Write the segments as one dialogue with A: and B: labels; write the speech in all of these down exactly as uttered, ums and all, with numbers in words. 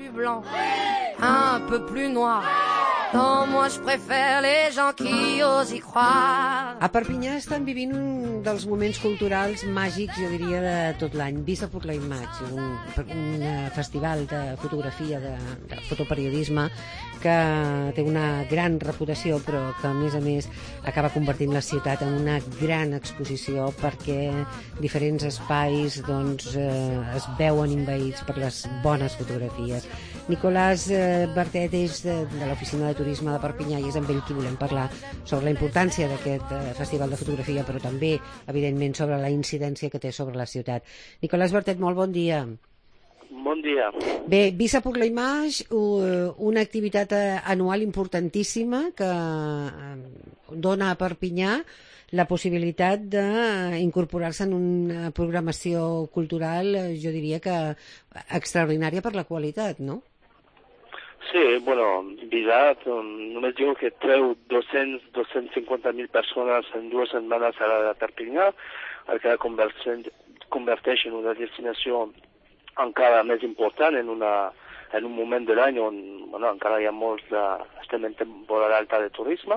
A: plus blancs, un peu plus noirs. Non, moi je préfère les gens qui osent y croire.
B: A Perpinyà estan vivint un dels moments culturals màgics, jo diria, de tot l'any. Visa pour la imatge, un, un festival de fotografia, de, de fotoperiodisme, que té una gran reputació, però que, a més a més, acaba convertint la ciutat en una gran exposició perquè diferents espais doncs, eh, es veuen envaïts per les bones fotografies. Nicolàs eh, Bertet és de, de l'Oficina de Turisme de Perpinyà i és amb ell qui volem parlar sobre la importància d'aquest eh, festival de fotografia, però també, evidentment, sobre la incidència que té sobre la ciutat. Nicolàs Bertet, molt bon dia.
C: Bon dia.
B: Bé, Visa pour la Image, una activitat anual importantíssima que dona a Perpinyà la possibilitat d'incorporar-se en una programació cultural, jo diria que extraordinària per la qualitat, no?
C: Sí, bueno, Visa només diu que treu dos-cents a dos-cents cinquanta mil persones en dues setmanes a la Perpinyà, el que converteix en una destinació encara més important en, una, en un moment de l'any on bueno, encara hi ha molts de, estem en temporada alta de turisme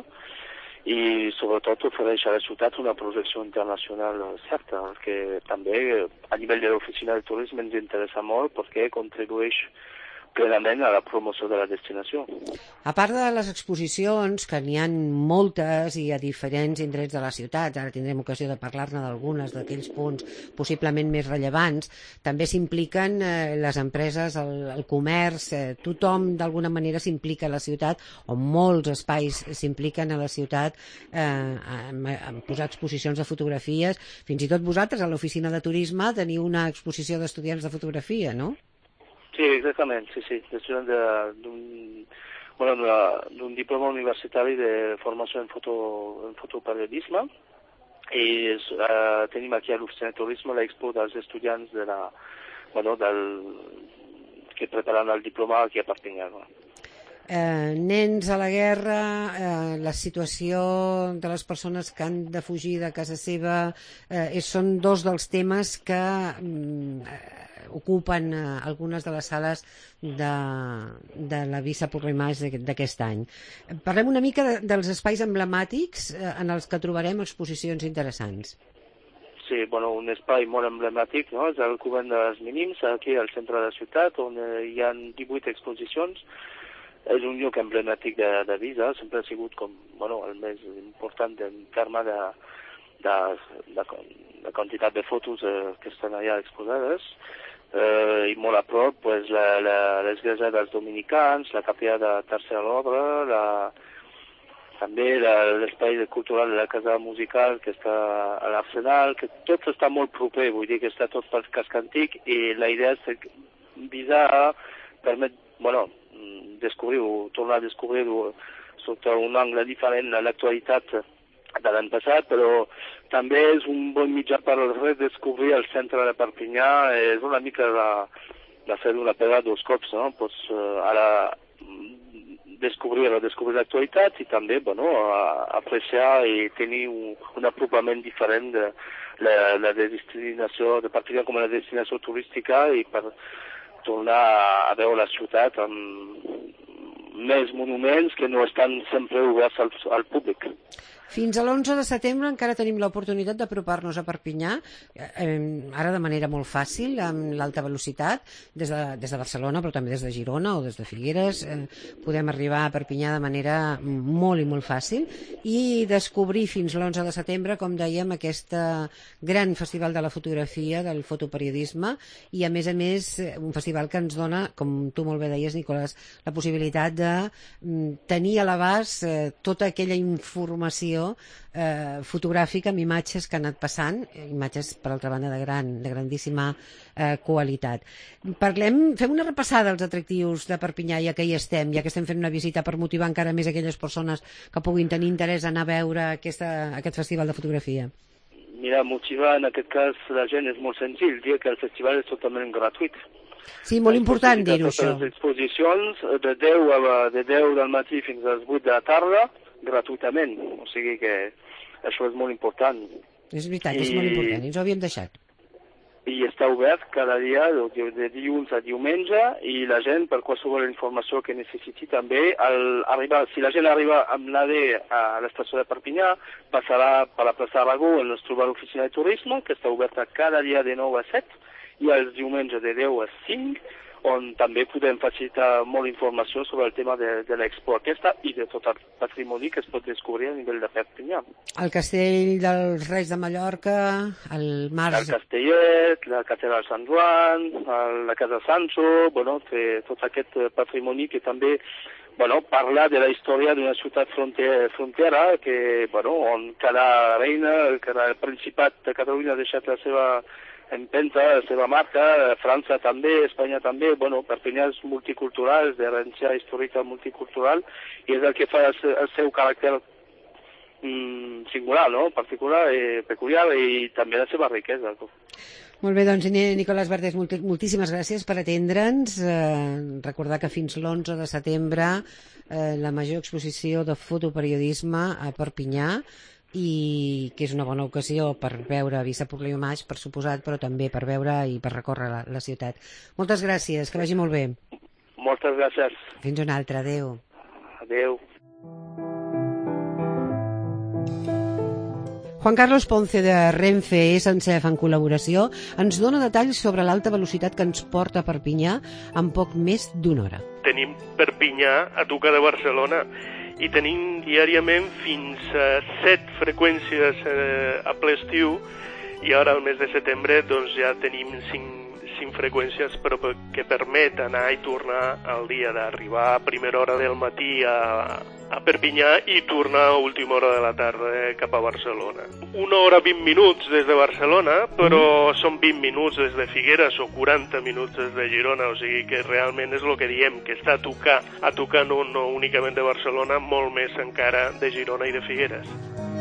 C: i sobretot ofereix a la ciutat una projecció internacional certa, que també a nivell de l'oficina de turisme ens interessa molt perquè contribueix plenament a la promoció de la destinació.
B: A part de les exposicions, que n'hi ha moltes i a diferents indrets de la ciutat, ara tindrem ocasió de parlar-ne d'algunes d'aquells punts possiblement més rellevants, també s'impliquen eh, les empreses, el, el comerç, eh, tothom d'alguna manera s'implica a la ciutat, o molts espais s'impliquen a la ciutat eh, en, en posar exposicions de fotografies. Fins i tot vosaltres, a l'oficina de turisme, teniu una exposició d'estudiants de fotografia, no?
C: Sí, exactament, sí, sí. Estudiant d'un bueno, d'un diploma universitari de formació en, foto, en fotoperiodisme i uh, tenim aquí a l'oficina de turisme l'expo dels estudiants de la, bueno, del, que preparen el diploma aquí a Perpinyà. No?
B: Eh, nens a la guerra, eh, la situació de les persones que han de fugir de casa seva, eh, són dos dels temes que mm, ocupen eh, algunes de les sales de, de la Visa pour la Image d'aquest any. Parlem una mica de, dels espais emblemàtics eh, en els que trobarem exposicions interessants.
C: Sí, bueno, un espai molt emblemàtic, no? És el Cubell dels Mínims, aquí al centre de la ciutat, on eh, hi ha divuit exposicions. És un lloc emblemàtic de, de Visa, sempre ha sigut com, bueno, el més important en termes de, de, de, de quantitat de fotos eh, que estan allà exposades. Eh, I molt a prop, pues, l'església dels dominicans, la capella de Tercera Ordre, la, també l'espai cultural de la casa musical que està a l'Arsenal, que tot està molt proper, vull dir que està tot pel casc antic i la idea és que Visa permet, bueno, descobrir o tornar a descobrir sota un angle diferent l'actualitat de l'any passat, però també és un bon mitjà per redescobrir el centre de Perpinyà, és una mica de, de fer una pedra dos cops, no? Pots uh, ara descobrir, redescobrir l'actualitat i també, bueno, apreciar i tenir un, un apropament diferent de la, la destinació de Perpinyà com a destinació turística i per tornar a veure la ciutat amb més monuments que no estan sempre oberts al, al públic.
B: Fins a l'onze de setembre encara tenim l'oportunitat d'apropar-nos a Perpinyà, eh, ara de manera molt fàcil, amb l'alta velocitat, des de, des de Barcelona, però també des de Girona o des de Figueres. Eh, podem arribar a Perpinyà de manera molt i molt fàcil i descobrir fins l'onze de setembre, com dèiem, aquest gran festival de la fotografia, del fotoperiodisme, i a més a més un festival que ens dona, com tu molt bé deies, Nicolàs, la possibilitat de tenir a l'abast eh, tota aquella informació Eh, fotogràfica amb imatges que han anat passant, imatges per altra banda de, gran, de grandíssima eh, qualitat. Parlem, fem una repassada als atractius de Perpinyà, ja que hi estem, ja que estem fent una visita per motivar encara més aquelles persones que puguin tenir interès en anar a veure aquesta, aquest festival de fotografia.
C: Mira, motivar en aquest cas la gent és molt senzill, dir que el festival és totalment gratuït.
B: Sí, molt important dir-ho, això.
C: Les exposicions de deu, a, de deu del matí fins a les vuit de la tarda, gratuïtament, o sigui que això és molt important.
B: És veritat, I... és molt important, ens ho havíem deixat.
C: i està obert cada dia de, de dilluns a diumenge i la gent per qualsevol informació que necessiti també al arribar, si la gent arriba amb l'A D a l'estació de Perpinyà passarà per la plaça Aragó on es troba l'oficina de turisme que està oberta cada dia de nou a set i els diumenges de deu a cinc on també podem facilitar molt informació sobre el tema de, de l'expo aquesta i de tot el patrimoni que es pot descobrir a nivell de Perpinyà.
B: El castell dels Reis de Mallorca, el Març...
C: El Castellet, la catedral Sant Joan, la Casa Sancho, bueno, tot aquest patrimoni que també bueno, parla de la història d'una ciutat fronter, frontera que, bueno, on cada reina, cada principat de Catalunya ha deixat la seva empenta, la seva marca, França també, Espanya també, bueno, Perpinyà és multicultural, és d'herència històrica multicultural i és el que fa el, el seu caràcter mm, singular, no?, particular i peculiar i també la seva riquesa.
B: Molt bé, doncs, Nicolás Vertés, moltíssimes gràcies per atendre'ns. Eh, recordar que fins l'onze de setembre eh, la major exposició de fotoperiodisme a Perpinyà i que és una bona ocasió per veure Vista Porliomage, per suposat, però també per veure i per recórrer la, la ciutat. Moltes gràcies, que vagi molt bé.
C: Moltes gràcies.
B: Fins una altra, adeu.
C: Adeu.
B: Juan Carlos Ponce de Renfe, S N C F en col·laboració, ens dona detalls sobre l'alta velocitat que ens porta a Perpinyà en poc més d'una hora.
D: Tenim Perpinyà a tocar de Barcelona i tenim diàriament fins a set freqüències eh, a ple estiu i ara al mes de setembre doncs ja tenim cinc, cinc freqüències però que permet anar i tornar al dia d'arribar a primera hora del matí a, a Perpinyà i tornar a última hora de la tarda eh, cap a Barcelona. Una hora vint minuts des de Barcelona, però mm. són vint minuts des de Figueres o quaranta minuts des de Girona, o sigui que realment és el que diem, que està a tocar, a tocar no, no únicament de Barcelona, molt més encara de Girona i de Figueres.